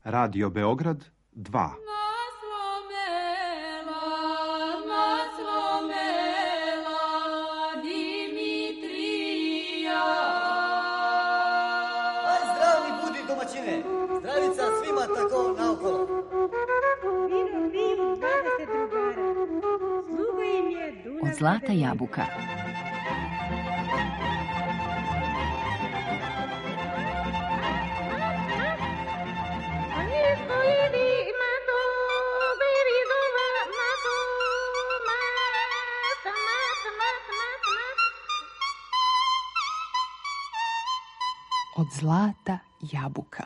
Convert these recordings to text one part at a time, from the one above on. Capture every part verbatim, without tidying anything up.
Radio Beograd dva. Zdravica svima tako naokolo. Vino, vino, dvadeset drugara. Sluga im je Dunav. Od zlata jabuka. Od zlata jabuka.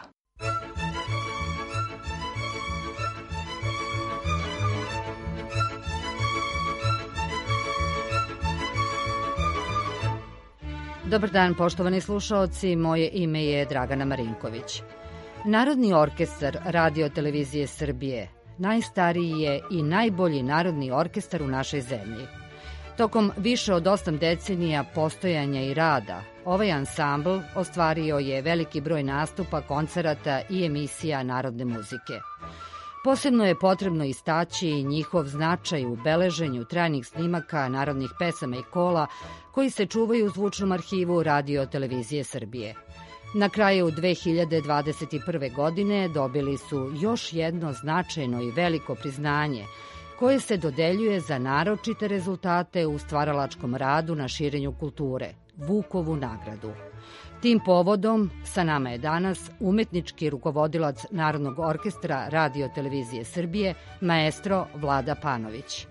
Dobar dan, poštovani slušaoci, moje ime je Dragana Marinković. Narodni orkestar Radio televizije Srbije najstariji je i najbolji narodni orkestar u našoj zemlji. Tokom više od osam decenija postojanja i rada, ovaj ansambl ostvario je veliki broj nastupa, koncerata i emisija narodne muzike. Posebno je potrebno istaći njihov značaj u beleženju trajnih snimaka narodnih pesama i kola koji se čuvaju u zvučnom arhivu Radio televizije Srbije. Na kraju dve hiljade dvadeset prve. godine dobili su još jedno značajno i veliko priznanje koje se dodeljuje za naročite rezultate u stvaralačkom radu na širenju kulture, Vukovu nagradu. Tim povodom sa nama je danas umetnički rukovodilac Narodnog orkestra Radio televizije Srbije, maestro Vlada Panović.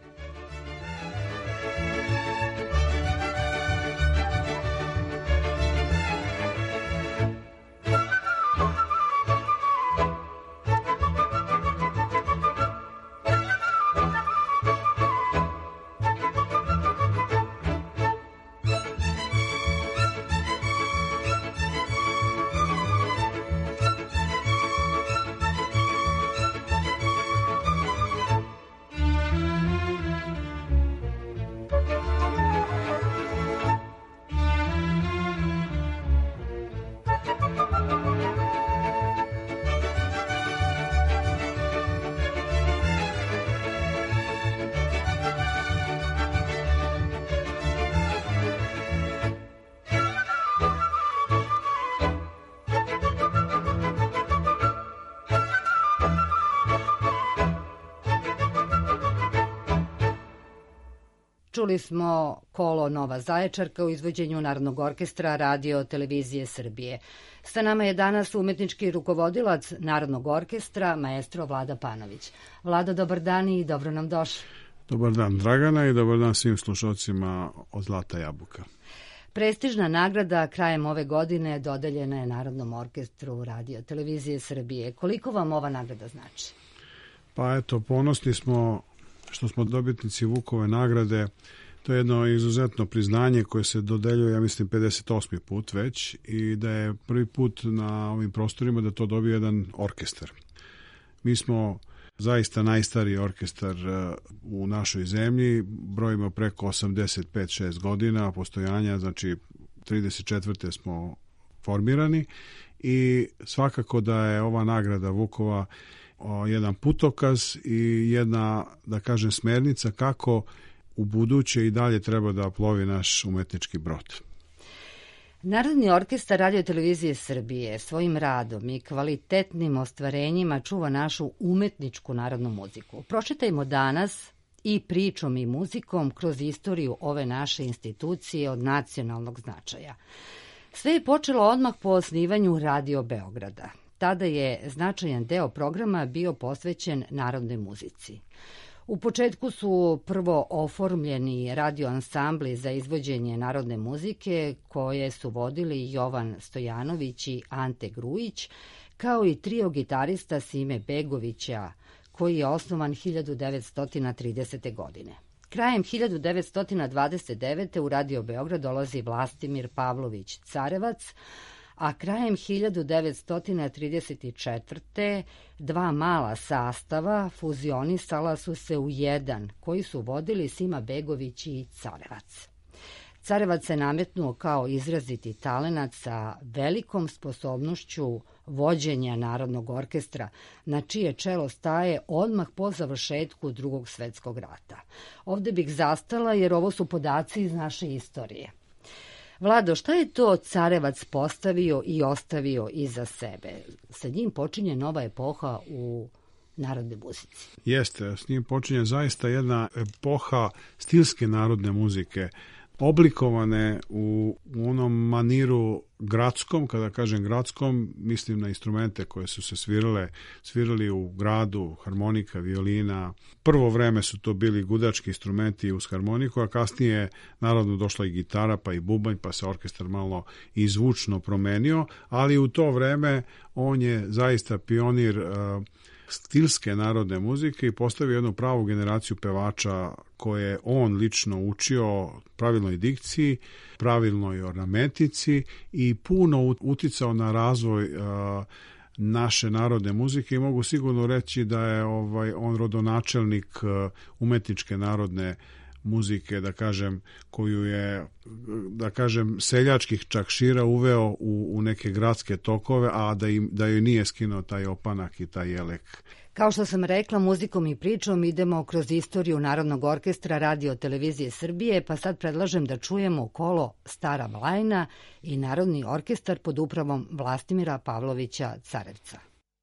Čuli smo kolo Nova Zaječarka u izvođenju Narodnog orkestra Radio televizije Srbije. Sa nama je danas umetnički rukovodilac Narodnog orkestra, maestro Vlada Panović. Vlado, dobar dan i dobro nam došli. Dobar dan Dragana i dobar dan svim slušalcima od Zlata jabuka. Prestižna nagrada krajem ove godine dodeljena je Narodnom orkestru Radio televizije Srbije. Koliko vam ova nagrada znači? Pa eto, ponosni smo što smo dobitnici Vukove nagrade. To je jedno izuzetno priznanje koje se dodeljuje, ja mislim, pedeset osmi put već, i da je prvi put na ovim prostorima da to dobije jedan orkestar. Mi smo zaista najstariji orkestar u našoj zemlji, brojimo preko osamdeset pet šest godina postojanja, znači trideset četvrte smo formirani, i svakako da je ova nagrada Vukova jedan putokaz i jedna, da kažem, smernica kako u buduće i dalje treba da plovi naš umetnički brod. Narodni orkestar Radio televizije Srbije svojim radom i kvalitetnim ostvarenjima čuva našu umetničku narodnu muziku. Pročitajmo danas i pričom i muzikom kroz istoriju ove naše institucije od nacionalnog značaja. Sve je počelo odmah po osnivanju Radio Beograda. Tada je značajan deo programa bio posvećen narodnoj muzici. U početku su prvo oformljeni radio ansambli za izvođenje narodne muzike koje su vodili Jovan Stojanović i Ante Grujić, kao i trio gitarista Sime Begovića, koji je osnovan hiljadu devetsto tridesete. godine. Krajem hiljadu devetsto dvadeset devete. u Radio Beograd dolazi Vlastimir Pavlović Carevac, a krajem hiljadu devetsto trideset četvrte. dva mala sastava fuzionisala su se u jedan, koji su vodili Sima Begović i Carevac. Carevac se nametnuo kao izraziti talenat sa velikom sposobnošću vođenja Narodnog orkestra, na čije čelo staje odmah po završetku Drugog svetskog rata. Ovde bih zastala jer ovo su podaci iz naše istorije. Vlado, šta je to Carevac postavio i ostavio iza sebe? Sa njim počinje nova epoha u narodnoj muzici. Jeste, s njim počinje zaista jedna epoha stilske narodne muzike, oblikovane u, u onom maniru gradskom. Kada kažem gradskom, mislim na instrumente koje su se svirale, svirali u gradu, harmonika, violina. Prvo vreme su to bili gudački instrumenti uz harmoniku, a kasnije naravno došla i gitara, pa i bubanj, pa se orkestar malo i zvučno promenio, ali u to vreme on je zaista pionir uh, stilske narodne muzike i postavio jednu pravu generaciju pevača koje on lično učio pravilnoj dikciji, pravilnoj ornamentici i puno uticao na razvoj uh, naše narodne muzike i mogu sigurno reći da je ovaj on rodonačelnik uh, umetničke narodne muzike, da kažem, koju je, da kažem, seljačkih čakšira uveo u, u neke gradske tokove, a da, im, da joj nije skinuo taj opanak i taj jelek. Kao što sam rekla, muzikom i pričom idemo kroz istoriju Narodnog orkestra Radio televizije Srbije, pa sad predlažem da čujemo kolo Stara Mlajna i Narodni orkestar pod upravom Vlastimira Pavlovića Carevca.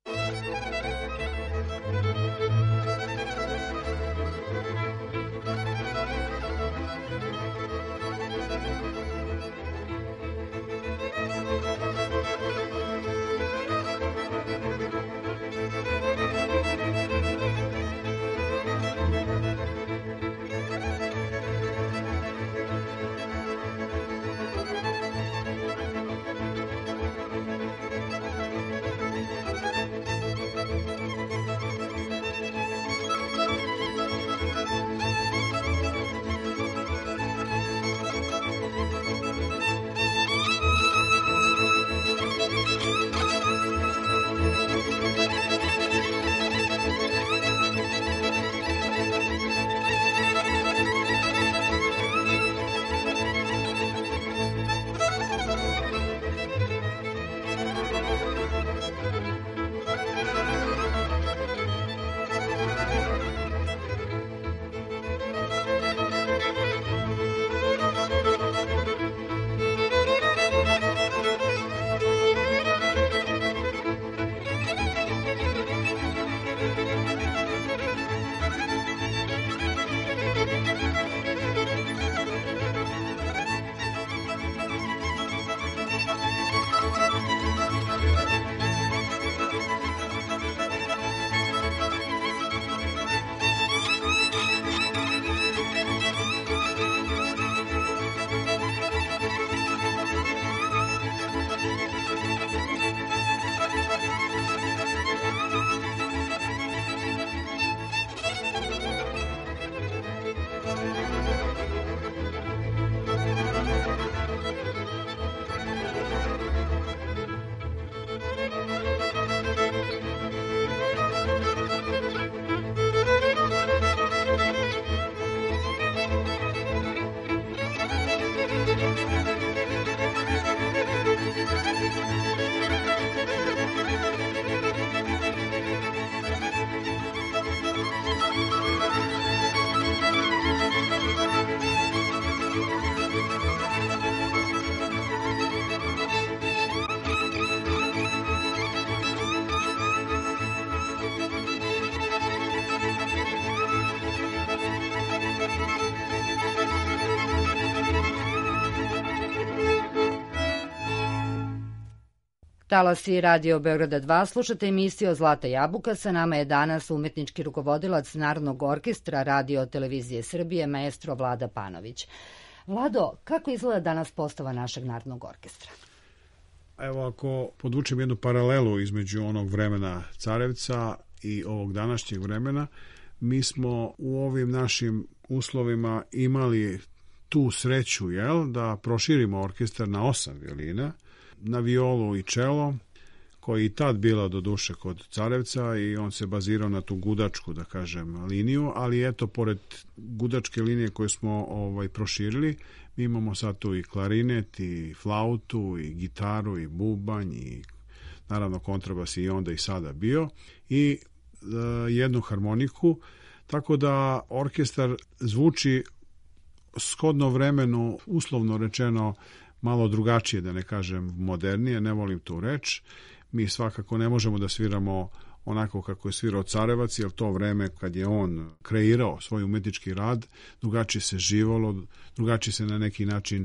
Talasi Radio Beograda dva, slušate emisiju Zlata jabuka. Sa nama je danas umetnički rukovodilac Narodnog orkestra Radio televizije Srbije, maestro Vlada Panović. Vlado, kako izgleda danas postava našeg Narodnog orkestra? Evo, ako podvučem jednu paralelu između onog vremena Carevca i ovog današnjeg vremena, mi smo u ovim našim uslovima imali tu sreću, jel, da proširimo orkestar na osam violina, na violu i čelo, koji i tad bila do duše kod Carevca i on se bazirao na tu gudačku, da kažem, liniju, ali eto, pored gudačke linije koje smo ovaj, proširili, mi imamo sad tu i klarinet, i flautu, i gitaru, i bubanj, i naravno kontrabas i onda i sada bio, i e, jednu harmoniku, tako da orkestar zvuči shodno vremenu, uslovno rečeno, malo drugačije, da ne kažem modernije, ne volim tu reč. Mi svakako ne možemo da sviramo onako kako je svirao Carevac, jer to vreme kad je on kreirao svoj umetnički rad, drugačije se živalo, drugačije se na neki način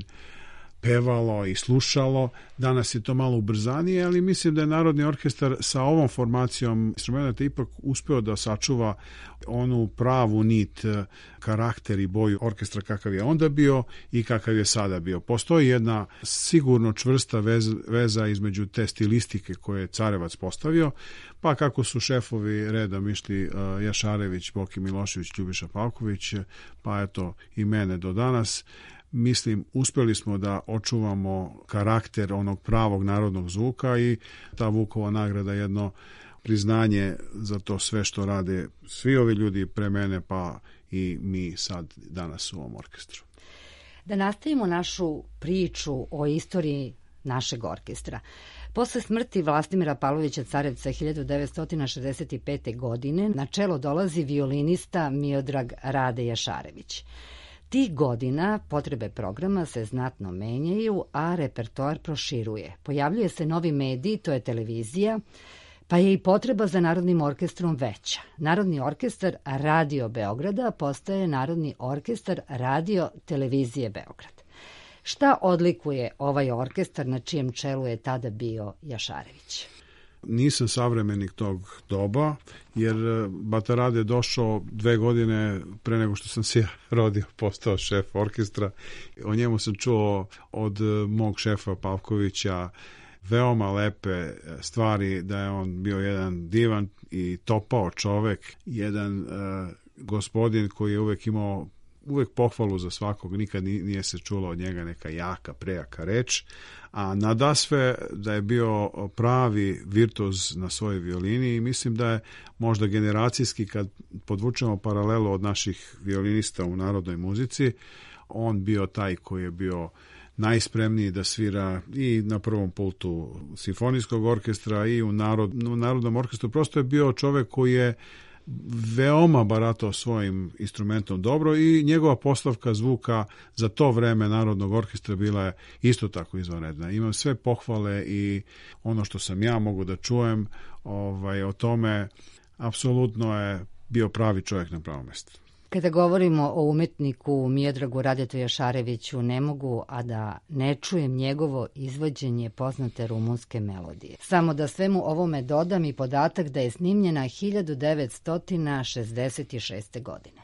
pevalo i slušalo. Danas je to malo ubrzanije, ali mislim da je Narodni orkestar sa ovom formacijom instrumenta ipak uspeo da sačuva onu pravu nit, karakter i boju orkestra kakav je onda bio i kakav je sada bio. Postoji jedna sigurno čvrsta veza, veza između te stilistike koje je Carevac postavio, pa kako su šefovi redom išli uh, Jašarević, Boki Milošević, Ljubiša Pavković, pa eto i mene do danas. Mislim, uspeli smo da očuvamo karakter onog pravog narodnog zvuka i ta Vukova nagrada je jedno priznanje za to sve što rade svi ovi ljudi pre mene, pa i mi sad danas u ovom orkestru. Da nastavimo našu priču o istoriji našeg orkestra. Posle smrti Vlastimira Pavlovića Carevca hiljadu devetsto šezdeset pete. godine na čelo dolazi violinista Miodrag Rade Jašarević. Tih godina potrebe programa se znatno menjaju, a repertoar proširuje. Pojavljuje se novi medij, to je televizija, pa je i potreba za Narodnim orkestrom veća. Narodni orkestar Radio Beograda postaje Narodni orkestar Radio Televizije Beograd. Šta odlikuje ovaj orkestar na čijem čelu je tada bio Jašarević? Nisam savremenik tog doba, jer Batarade je došao dve godine pre nego što sam se ja rodio, postao šef orkestra. O njemu sam čuo od mog šefa Pavkovića veoma lepe stvari, da je on bio jedan divan i topao čovek, jedan uh, gospodin koji je uvek imao uvek pohvalu za svakog, nikad nije se čulo od njega neka jaka, prejaka reč, a nadasve da je bio pravi virtuoz na svojoj violini i mislim da je možda generacijski, kad podvučemo paralelu od naših violinista u narodnoj muzici, on bio taj koji je bio najspremniji da svira i na prvom pultu simfonijskog orkestra i u, narod, u narodnom orkestru. Prosto je bio čovek koji je veoma baratao svojim instrumentom dobro i njegova postavka zvuka za to vreme Narodnog orkestra bila je isto tako izvanredna. Imam sve pohvale i ono što sam ja mogu da čujem ovaj, o tome, apsolutno je bio pravi čovjek na pravom mjestu. Kada govorimo o umetniku Miodragu Radetu Jašareviću, ne mogu a da ne čujem njegovo izvođenje poznate rumunske melodije. Samo da svemu ovome dodam i podatak da je snimljena hiljadu devetsto šezdeset šeste. godine.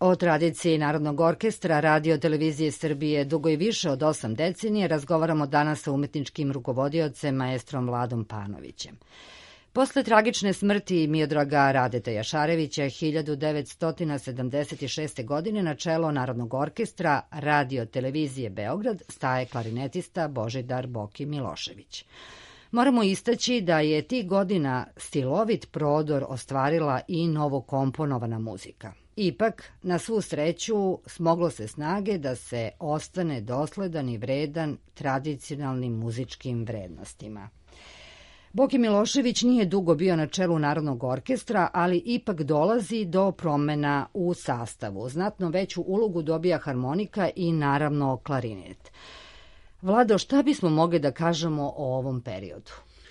O tradiciji Narodnog orkestra Radio televizije Srbije dugo i više od osam decenije razgovaramo danas sa umetničkim rukovodiocem maestrom Vladom Panovićem. Posle tragične smrti Miodraga Radeta Jašarevića hiljadu devetsto sedamdeset šeste. godine na čelo Narodnog orkestra Radio televizije Beograd staje klarinetista Božidar Boki Milošević. Moramo istaći da je tih godina stilovit prodor ostvarila i novokomponovana muzika. Ipak, na svu sreću, smoglo se snage da se ostane dosledan i vredan tradicionalnim muzičkim vrednostima. Boki Milošević nije dugo bio na čelu Narodnog orkestra, ali ipak dolazi do promena u sastavu. Znatno veću ulogu dobija harmonika i naravno klarinet. Vlado, šta bismo mogli da kažemo o ovom periodu?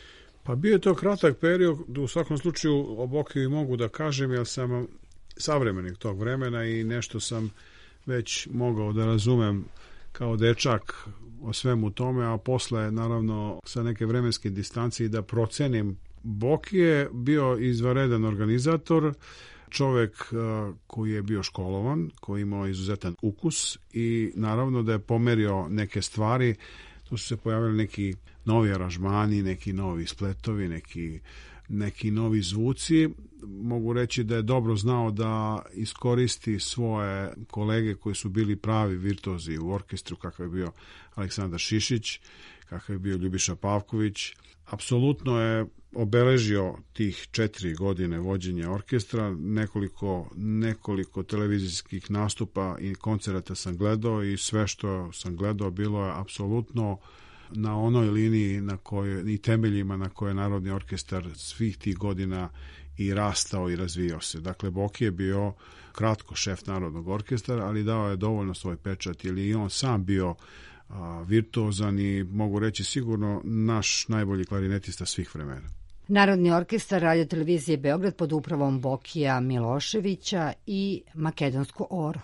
Pa bio je to kratak period, u svakom slučaju o Bokiju mogu da kažem, jer sam savremenik tog vremena i nešto sam već mogao da razumem kao dečak o svemu tome, a posle, naravno, sa neke vremenske distancije da procenim. Boki je bio izvanredan organizator, čovek koji je bio školovan, koji imao izuzetan ukus i naravno da je pomerio neke stvari. Tu su se pojavili neki novi aranžmani, neki novi spletovi, neki, neki novi zvuci. Mogu reći da je dobro znao da iskoristi svoje kolege koji su bili pravi virtuozi u orkestru, kakav je bio Aleksandar Šišić, kakav je bio Ljubiša Pavković. Apsolutno je obeležio tih četiri godine vođenja orkestra, nekoliko, nekoliko televizijskih nastupa i koncerata sam gledao i sve što sam gledao bilo je apsolutno na onoj liniji na kojoj, i temeljima na koje je Narodni orkestar svih tih godina i rastao i razvijao se. Dakle, Boki je bio kratko šef Narodnog orkestra, ali dao je dovoljno svoj pečat, jer je i on sam bio a, virtuozan i mogu reći sigurno naš najbolji klarinetista svih vremena. Narodni orkestar Radio televizije Beograd pod upravom Bokija Miloševića i Makedonsko oro.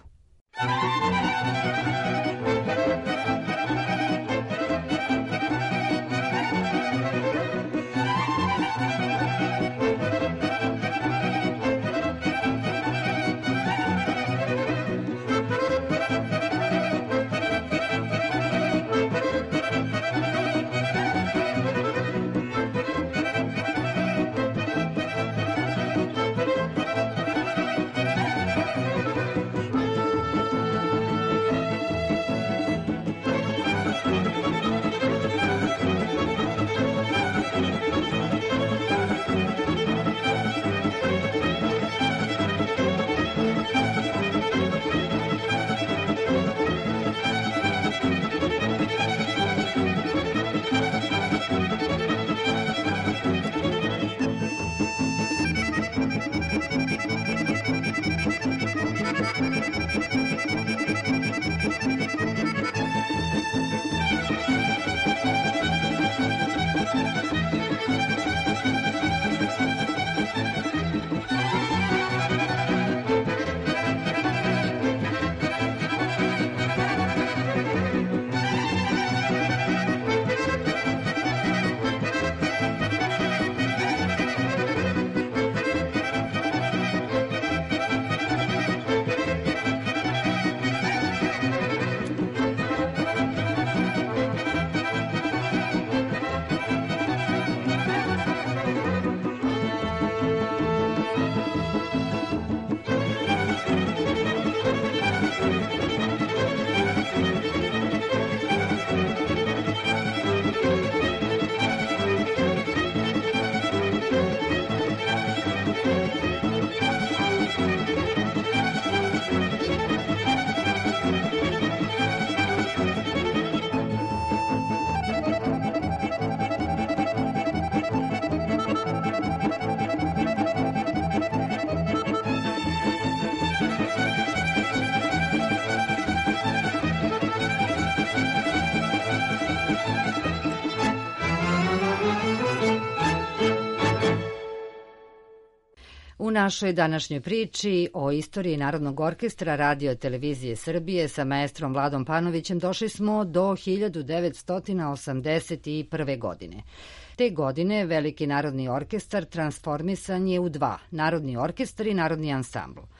U našoj današnjoj priči o istoriji Narodnog orkestra Radio televizije Srbije sa maestrom Vladom Panovićem došli smo do hiljadu devetsto osamdeset prve. godine. Te godine Veliki Narodni orkestar transformisan je u dva, Narodni orkestar i Narodni ansambl.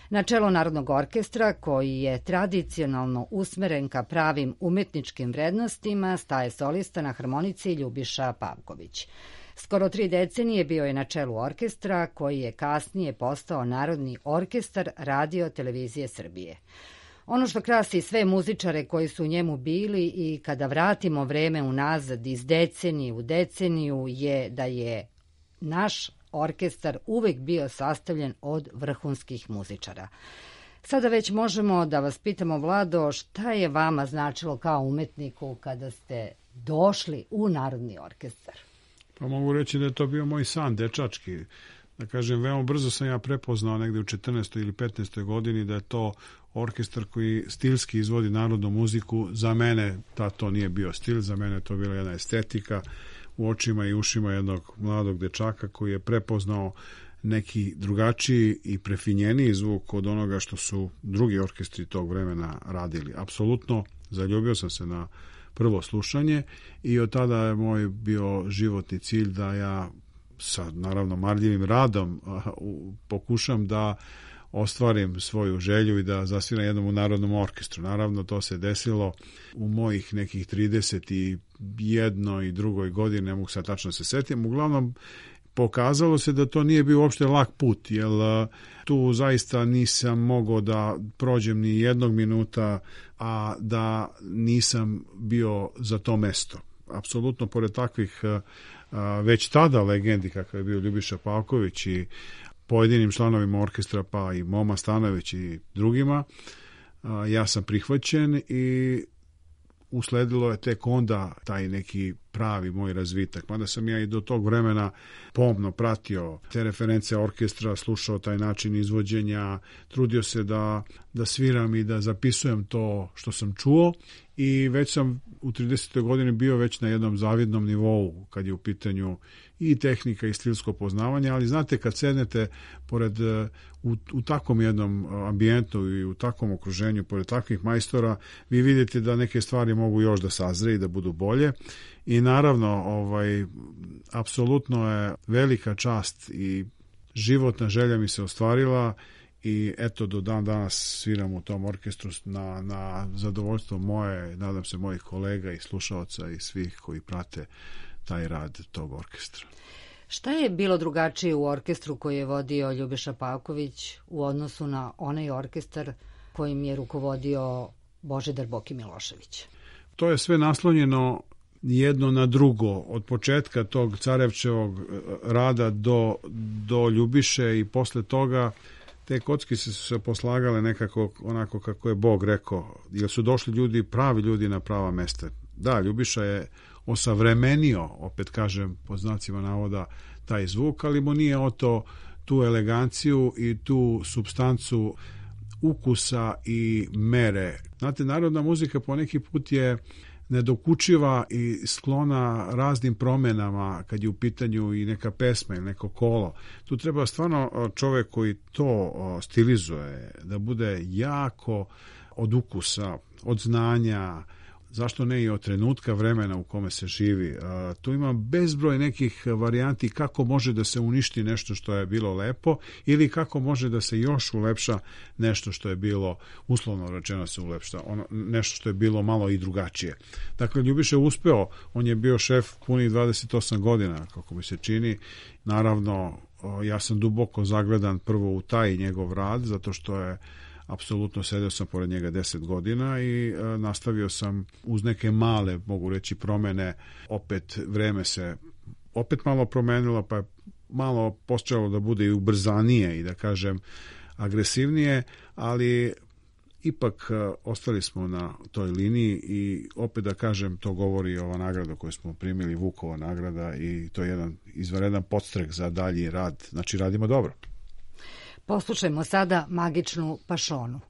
Na čelo Narodnog orkestra, koji je tradicionalno usmeren ka pravim umetničkim vrednostima, staje solista na harmonici Ljubiša Pavković. Skoro tri decenije bio je na čelu orkestra, koji je kasnije postao Narodni orkestar Radio televizije Srbije. Ono što krasi sve muzičare koji su u njemu bili i kada vratimo vreme unazad iz decenije u deceniju je da je naš orkestar uvek bio sastavljen od vrhunskih muzičara. Sada već možemo da vas pitamo, Vlado, šta je vama značilo kao umetniku kada ste došli u Narodni orkestar? Pa mogu reći da je to bio moj san, dečački. Da kažem, veoma brzo sam ja prepoznao negde u četrnaestoj ili petnaestoj godini da je to orkestar koji stilski izvodi narodnu muziku. Za mene ta to nije bio stil, za mene je to bila jedna estetika u očima i ušima jednog mladog dečaka koji je prepoznao neki drugačiji i prefinjeniji zvuk od onoga što su drugi orkestri tog vremena radili. Apsolutno zaljubio sam se na prvo slušanje i od tada je moj bio životni cilj da ja sa naravno marljivim radom pokušam da ostvarim svoju želju i da zasviram jednom u Narodnom orkestru. Naravno, to se desilo u mojih nekih trideset jednoj i drugoj godini, ne mogu sad tačno se setim. Uglavnom, pokazalo se da to nije bio uopšte lak put, jer tu zaista nisam mogao da prođem ni jednog minuta, a da nisam bio za to mesto. Apsolutno, pored takvih već tada legendi kakav je bio Ljubiša Pavković i pojedinim članovima orkestra, pa i Moma Stanojević i drugima, ja sam prihvaćen i usledilo je tek onda taj neki pravi moj razvitak. Mada sam ja i do tog vremena pomno pratio te reference orkestra, slušao taj način izvođenja, trudio se da, da sviram i da zapisujem to što sam čuo i već sam u tridesetoj godini bio već na jednom zavidnom nivou kad je u pitanju i tehnika i stilsko poznavanje, ali znate kad sednete pored, u, u takvom jednom ambijentu i u takvom okruženju, pored takvih majstora, vi vidite da neke stvari mogu još da sazre i da budu bolje i naravno ovaj, apsolutno je velika čast i životna želja mi se ostvarila i eto do dan danas sviram u tom orkestru na, na zadovoljstvo moje, nadam se mojih kolega i slušaoca i svih koji prate taj rad tog orkestra. Šta je bilo drugačije u orkestru koji je vodio Ljubiša Pavković u odnosu na onaj orkestar kojim je rukovodio Božidar Boki Milošević? To je sve naslonjeno jedno na drugo. Od početka tog Carevčevog rada do, do Ljubiše i posle toga te kockice su se poslagale nekako onako kako je Bog rekao, jer su došli ljudi, pravi ljudi na prava mesta. Da, Ljubiša je osavremenio, opet kažem po znacima navoda, taj zvuk, ali mu nije oto tu eleganciju i tu supstancu ukusa i mere. Znate, narodna muzika po neki put je nedokučiva i sklona raznim promenama kad je u pitanju i neka pesma ili neko kolo. Tu treba stvarno čovek koji to stilizuje, da bude jako od ukusa, od znanja, zašto ne i od trenutka vremena u kome se živi. A, tu ima bezbroj nekih varijanti kako može da se uništi nešto što je bilo lepo ili kako može da se još ulepša nešto što je bilo, uslovno rečeno se ulepša, ono, nešto što je bilo malo i drugačije. Dakle, Ljubiša je uspeo, on je bio šef punih dvadeset osam godina, kako mi se čini. Naravno, ja sam duboko zagledan prvo u taj njegov rad, zato što je apsolutno sedeo sam pored njega deset godina i e, nastavio sam uz neke male, mogu reći, promene. Opet vreme se opet malo promenilo, pa je malo počelo da bude i ubrzanije i da kažem agresivnije, ali ipak e, ostali smo na toj liniji i opet da kažem, to govori ova nagrada koju smo primili, Vukova nagrada, i to je jedan izvanredan podstrek za dalji rad. Znači, radimo dobro. Poslušajmo sada magičnu pašonu.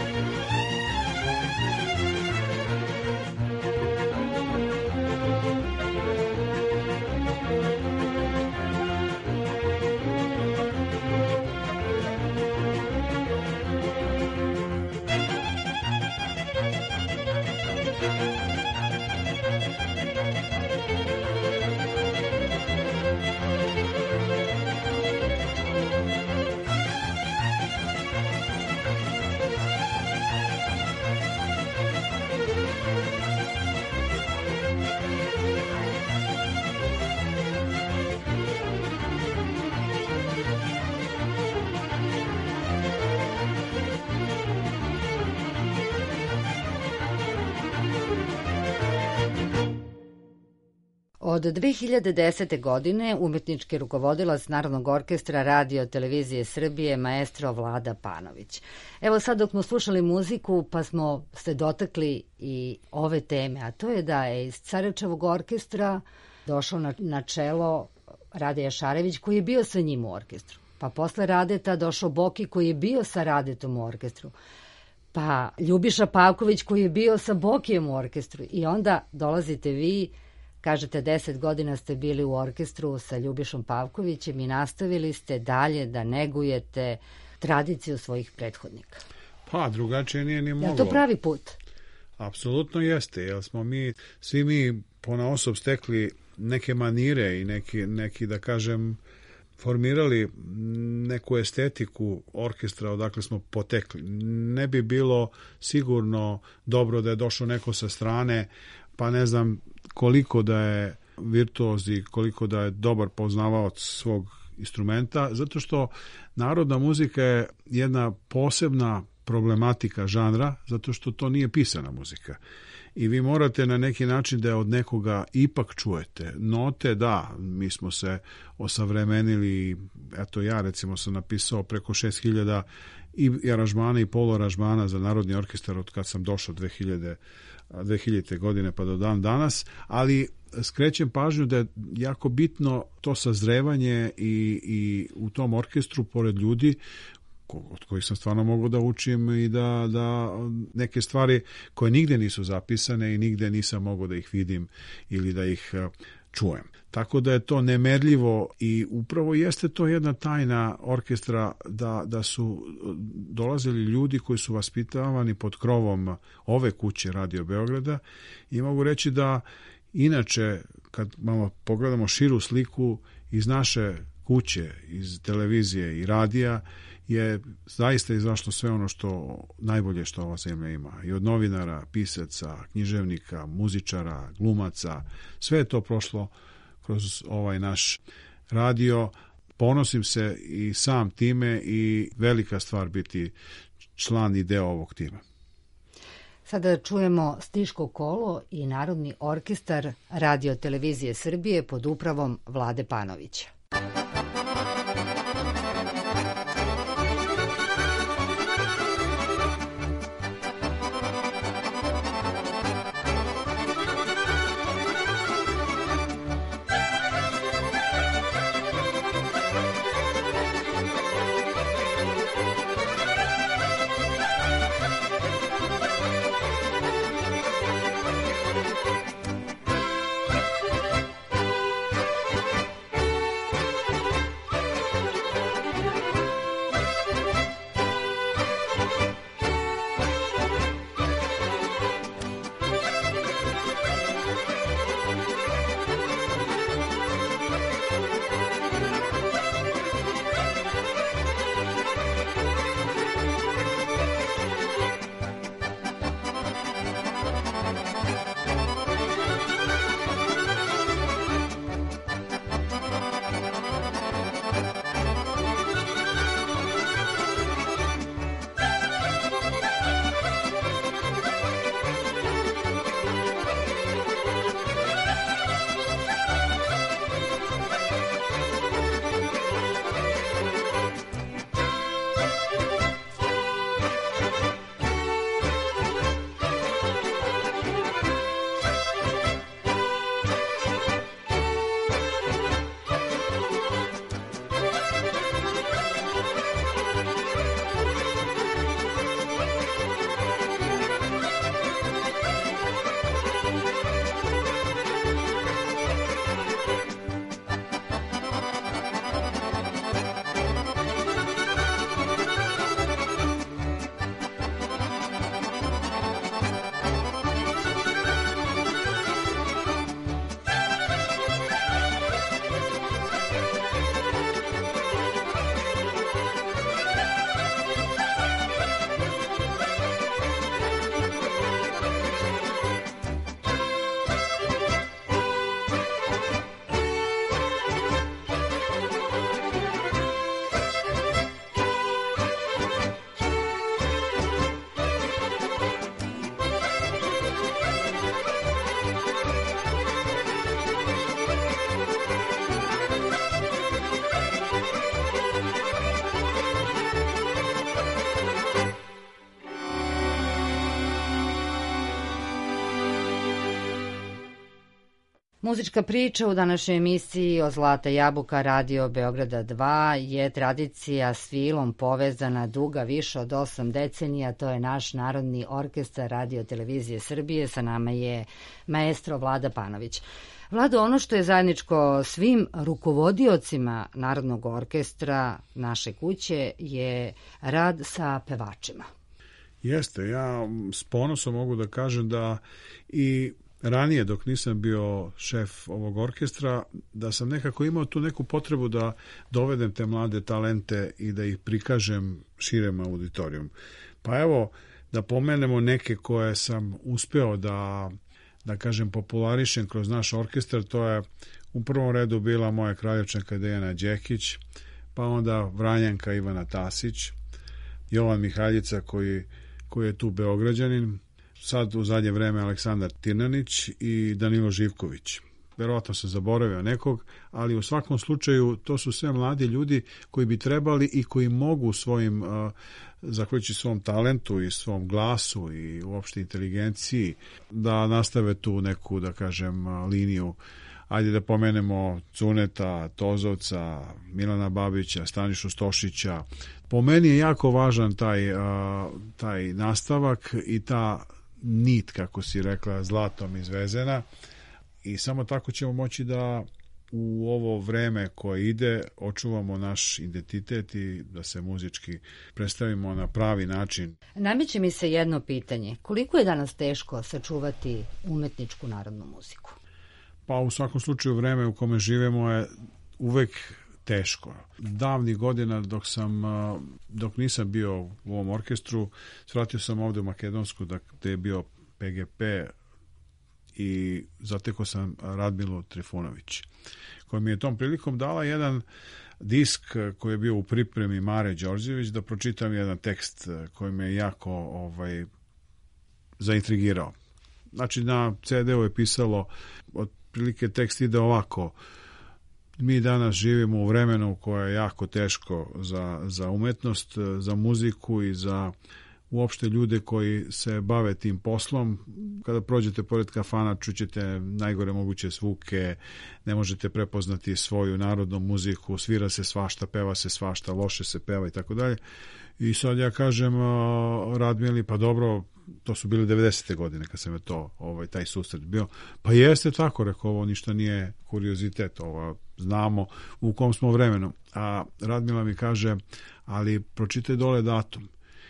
Od dve hiljade desete. godine umetnički rukovodilac Narodnog orkestra Radio Televizije Srbije maestro Vlada Panović. Evo sad dok smo slušali muziku pa smo se dotakli i ove teme, a to je da je iz Carečevog orkestra došao na, na čelo Rade Jašarević koji je bio sa njim u orkestru. Pa posle Radeta došao Boki koji je bio sa Radetom u orkestru. Pa Ljubiša Pavković koji je bio sa Bokijem u orkestru. I onda dolazite vi, kažete deset godina ste bili u orkestru sa Ljubišom Pavkovićem i nastavili ste dalje da negujete tradiciju svojih prethodnika. Pa, drugačije nije ni moglo. Je to pravi put? Apsolutno jeste, jer smo mi, svi mi ponaosob stekli neke manire i neki, neki, da kažem, formirali neku estetiku orkestra odakle smo potekli. Ne bi bilo sigurno dobro da je došao neko sa strane, pa ne znam koliko da je virtuoz i koliko da je dobar poznavaoc svog instrumenta, zato što narodna muzika je jedna posebna problematika žanra, zato što to nije pisana muzika. I vi morate na neki način da je od nekoga ipak čujete. Note, da, mi smo se osavremenili, eto ja recimo sam napisao preko šest hiljada i aranžmana i poluaranžmana za Narodni orkestar od kad sam došao dve hiljadite. godine pa do dan danas, ali skrećem pažnju da je jako bitno to sazrevanje i, i u tom orkestru pored ljudi od kojih sam stvarno mogao da učim i da, da neke stvari koje nigde nisu zapisane i nigde nisam mogao da ih vidim ili da ih čujem. Tako da je to nemerljivo i upravo jeste to jedna tajna orkestra da, da su dolazili ljudi koji su vaspitavani pod krovom ove kuće Radio Beograda i mogu reći da inače kad malo pogledamo širu sliku iz naše kuće, iz televizije i radija je zaista izašlo sve ono što najbolje što ova zemlja ima. I od novinara, pisaca, književnika, muzičara, glumaca, sve je to prošlo kroz ovaj naš radio. Ponosim se i sam time i velika stvar biti član i deo ovog tima. Sada čujemo Stiško kolo i Narodni orkestar Radio Televizije Srbije pod upravom Vlade Panovića. Muzička priča u današnjoj emisiji o Zlata jabuka Radio Beograda dva je tradicija s filom povezana duga više od osam decenija. To je naš Narodni orkestar Radio Televizije Srbije. Sa nama je maestro Vlada Panović. Vlado, ono što je zajedničko svim rukovodiocima Narodnog orkestra naše kuće je rad sa pevačima. Jeste, ja s ponosom mogu da kažem da i ranije, dok nisam bio šef ovog orkestra, da sam nekako imao tu neku potrebu da dovedem te mlade talente i da ih prikažem širem auditorijum. Pa evo, da pomenemo neke koje sam uspeo da, da kažem, popularišem kroz naš orkestar. To je u prvom redu bila moja kraljevčanka Dejana Đekić, pa onda Vranjanka Ivana Tasić, Jovan Mihaljica koji, koji je tu Beograđanin, sad u zadnje vreme Aleksandar Tirnanić i Danilo Živković. Verovatno sam zaboravio nekog, ali u svakom slučaju to su sve mladi ljudi koji bi trebali i koji mogu svojim, uh, zahvaljujući svom talentu i svom glasu i uopšte inteligenciji, da nastave tu neku, da kažem, liniju. Ajde da pomenemo Cuneta, Tozovca, Milana Babića, Stanišu Stošića. Po meni je jako važan taj, uh, taj nastavak i ta nit, kako si rekla, zlatom izvezena, i samo tako ćemo moći da u ovo vreme koje ide očuvamo naš identitet i da se muzički predstavimo na pravi način. Nameće mi se jedno pitanje. Koliko je danas teško sačuvati umetničku narodnu muziku? Pa u svakom slučaju vreme u kome živemo je uvek teško. Davnih godina dok sam, dok nisam bio u ovom orkestru, svratio sam ovde u Makedonsku, gde je bio P G P, i zatekao sam Radmilu Trifunović, koja mi je tom prilikom dala jedan disk koji je bio u pripremi Mare Đorđević, da pročitam jedan tekst koji me je jako ovaj, zaintrigirao. Znači, na ce de u je pisalo, otprilike tekst ide ovako: mi danas živimo u vremenu koje je jako teško za, za umetnost, za muziku i za uopšte ljude koji se bave tim poslom. Kada prođete pored kafana, čućete najgore moguće zvuke, ne možete prepoznati svoju narodnu muziku, svira se svašta, peva se svašta, loše se peva i tako dalje. I sad ja kažem Radmili, pa dobro, to su bile devedesete godine kad sam je to, ovaj, taj susret bio. Pa jeste tako, rekao, ovo ništa nije kuriozitet, ovo znamo u kom smo vremenu. A Radmila mi kaže, ali pročitaj dole datum.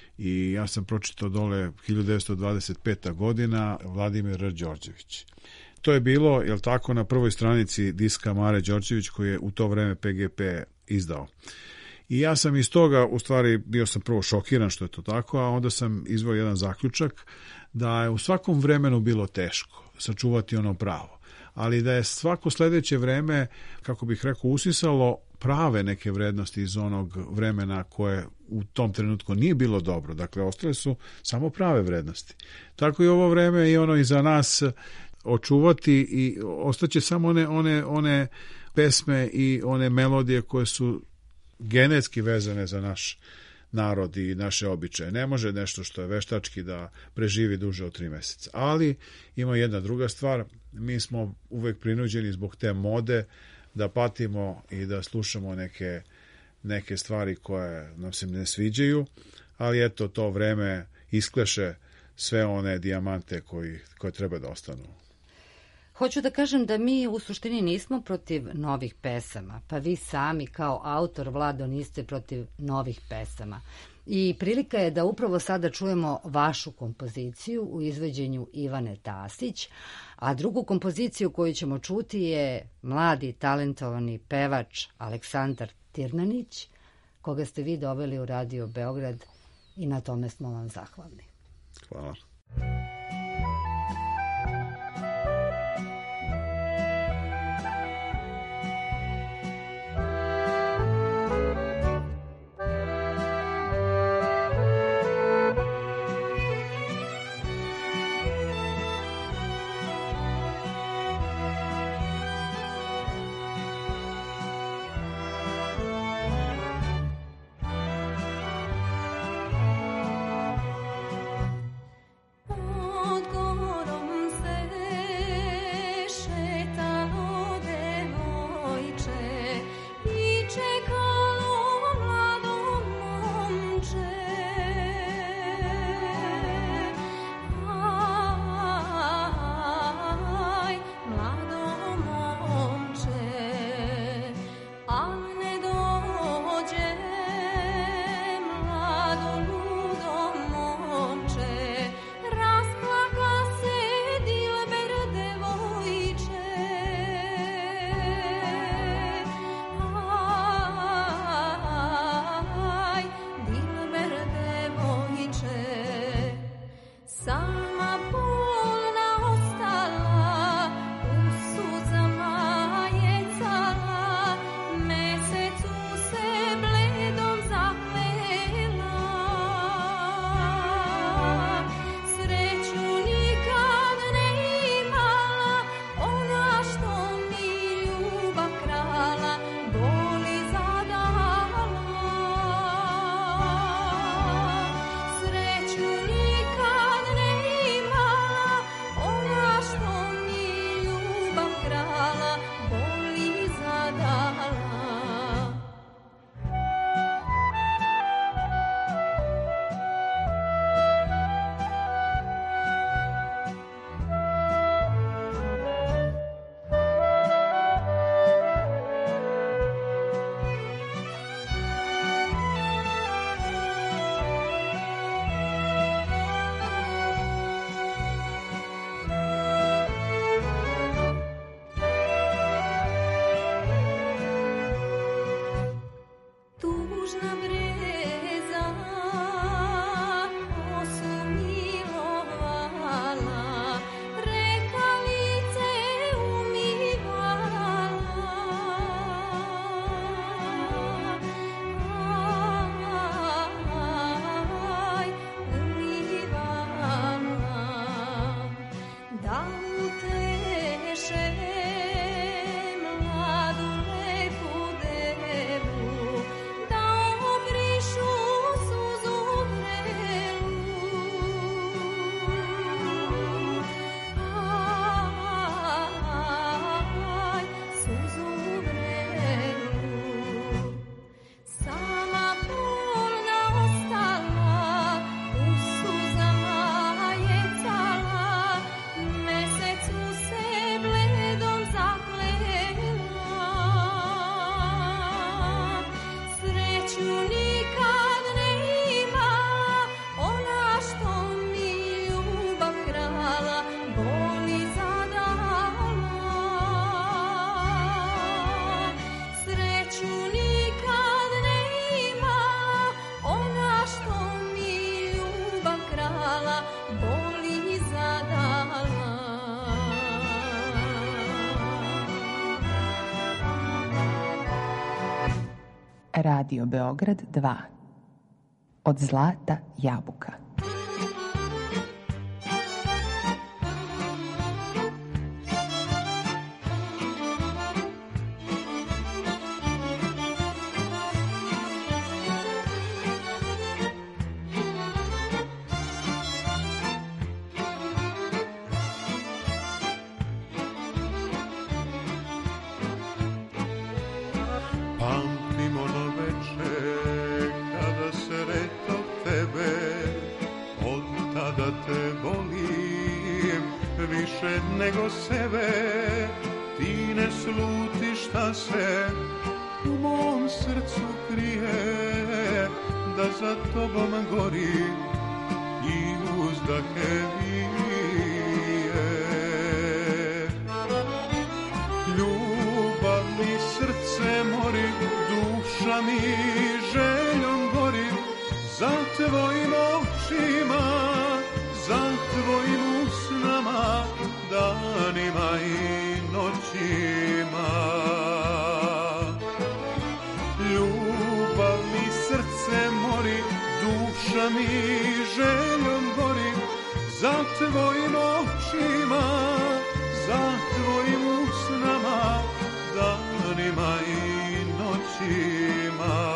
I ja sam pročitao dole hiljadu devetsto dvadeset peta godina, Vladimir R. Đorđević. To je bilo, jel tako, na prvoj stranici diska Mare Đorđević koji je u to vreme P G P izdao. I ja sam iz toga, u stvari, bio sam prvo šokiran što je to tako, a onda sam izveo jedan zaključak da je u svakom vremenu bilo teško sačuvati ono pravo, ali da je svako sledeće vreme, kako bih rekao, usisalo prave neke vrednosti iz onog vremena koje u tom trenutku nije bilo dobro. Dakle, ostale su samo prave vrednosti. Tako i ovo vreme i ono iza nas očuvati i ostaće samo one, one, one pesme i one melodije koje su genetski vezane za naš narod i naše običaje. Ne može nešto što je veštački da preživi duže od tri meseca. Ali ima jedna druga stvar, mi smo uvek prinuđeni zbog te mode da patimo i da slušamo neke, neke stvari koje nam se ne sviđaju, ali eto, to vreme iskleše sve one dijamante koji, koje treba da ostanu. Hoću da kažem da mi u suštini nismo protiv novih pesama, pa vi sami kao autor, Vlado, niste protiv novih pesama. I prilika je da upravo sada čujemo vašu kompoziciju u izvođenju Ivane Tasić, a drugu kompoziciju koju ćemo čuti je mladi talentovani pevač Aleksandar Tirnanić, koga ste vi doveli u Radio Beograd i na tome smo vam zahvalni. Hvala. Oh Radio Beograd dva. Od zlata jabuka. Nego sebe, ti ne slutiš šta se u mom srcu krije, da za tobom gori i uzdahe vije. Ljubav mi srce mori, duša mi željom gori, za tvojim očima, za tvojim usnama, danima i noćima. Ljubav mi srce mori, duša mi željom gori, za tvojim očima, za tvojim usnama, danima i noćima.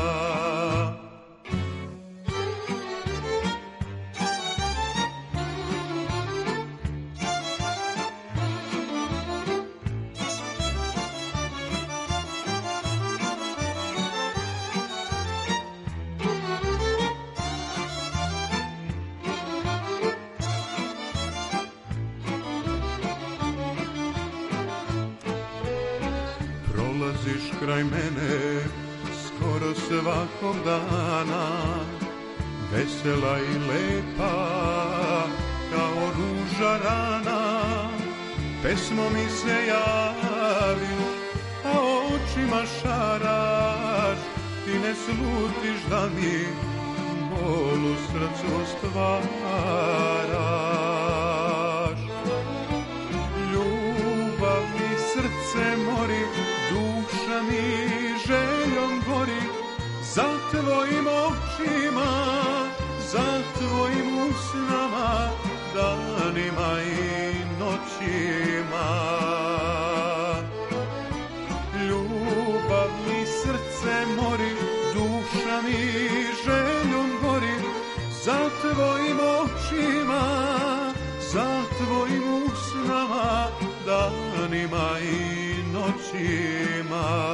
Kraj mene skoro svakog dana, vesela i lepa kao ruža rana, pesmom mi se javiš, a očima šaraš, ti ne slutiš da mi bol u srcu stvaraš. Ljubav mi srce mori, duša mi željom gori, za tvojim očima, za tvojim usnama, danima i noćima. Ljubav mi srce mori, duša mi željom gori, za tvojim očima, za tvojim usnama, danima i noćima.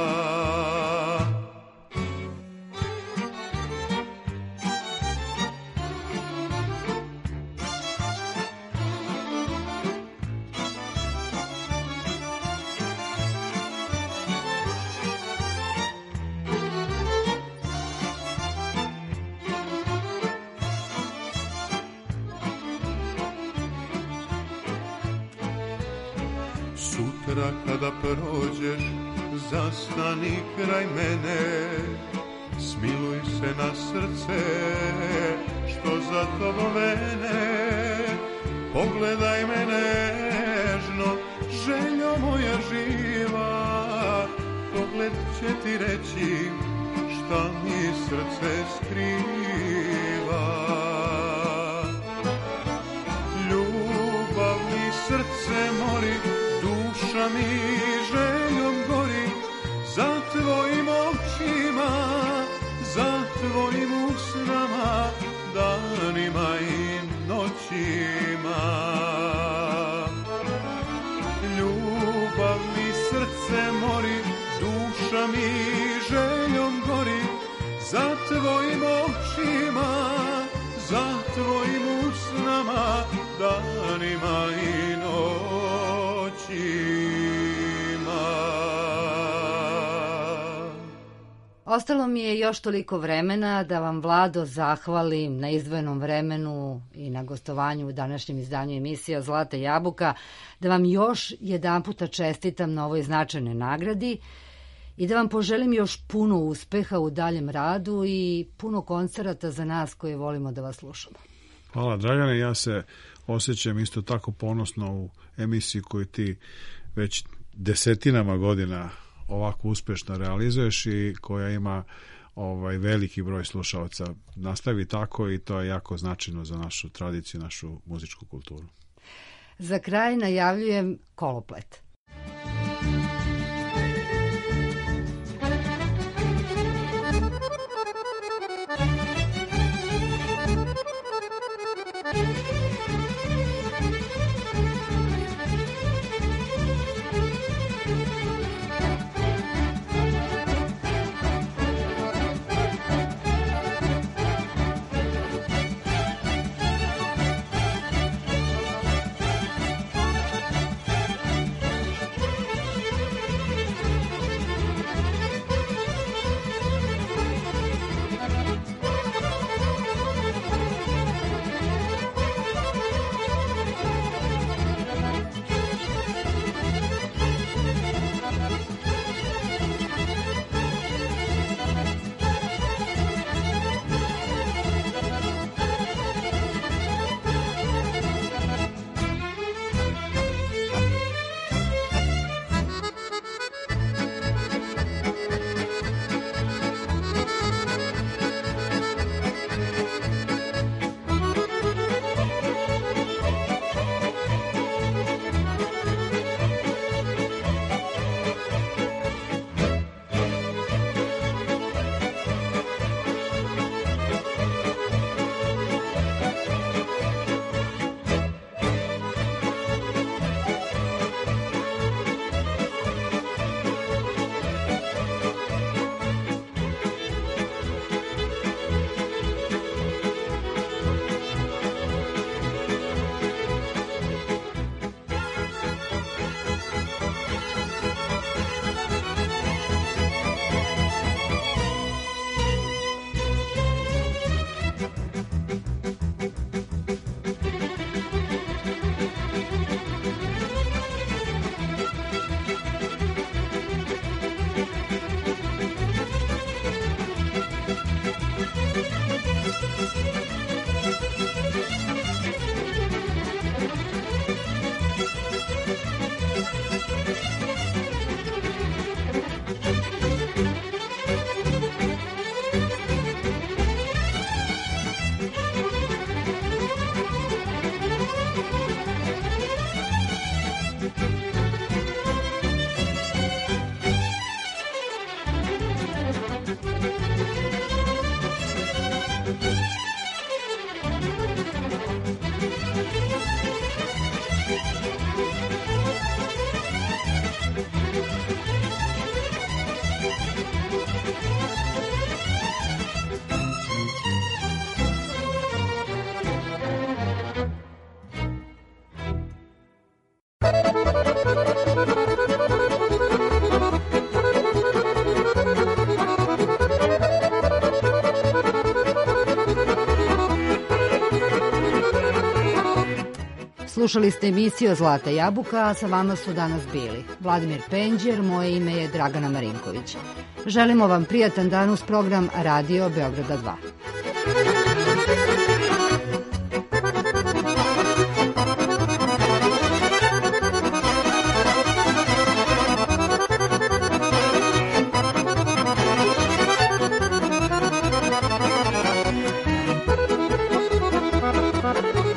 Sutra kada prođeš, zastani kraj mene, smiluj se na srce što za tobom vene. Pogledaj me nežno, željo moja živa, pogled će ti reći šta mi srce skriva. Ljubav mi srce mori, duša mi željom gori, za tvojim očima, za tvojim usnama, danima i noćima. Ljubav mi srce mori, duša mi željom gori, za tvojim očima, za tvojim usnama, danima i noćima. Ostalo mi je još toliko vremena da vam, Vlado, zahvalim na izdvojenom vremenu i na gostovanju u današnjem izdanju emisije Zlata jabuka, da vam još jedan puta čestitam na ovoj značajnoj nagradi i da vam poželim još puno uspeha u daljem radu i puno koncerata za nas koji volimo da vas slušamo. Hvala, Dragane, ja se osjećam isto tako ponosno u emisiji koju ti već desetinama godina ovako uspešno realizuješ i koja ima ovaj veliki broj slušalaca. Nastavi tako i to je jako značajno za našu tradiciju, našu muzičku kulturu. Za kraj najavljujem koloplet. Slušali ste emisiju Zlata jabuka, a sa vama su danas bili Vladimir Penđer, moje ime je Dragana Marinković. Želimo vam prijatan dan uz program Radio Beograda dva. Thank you.